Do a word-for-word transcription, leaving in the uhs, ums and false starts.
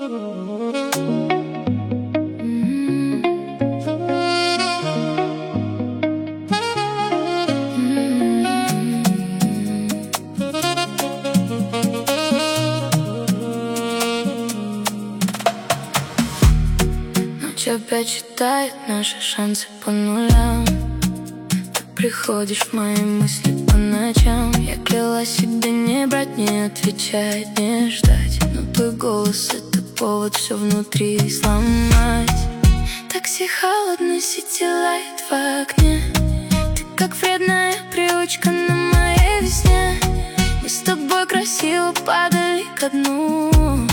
Ночь опять считает наши шансы по нулям. Ты приходишь в мои мысли по ночам. Я клялась себе не брать, не отвечать, не ждать, но твой голос — это повод все внутри сломать. Такси холодно, сити лайт в окне. Ты как вредная привычка на моей весне. Мы с тобой красиво падали ко дну.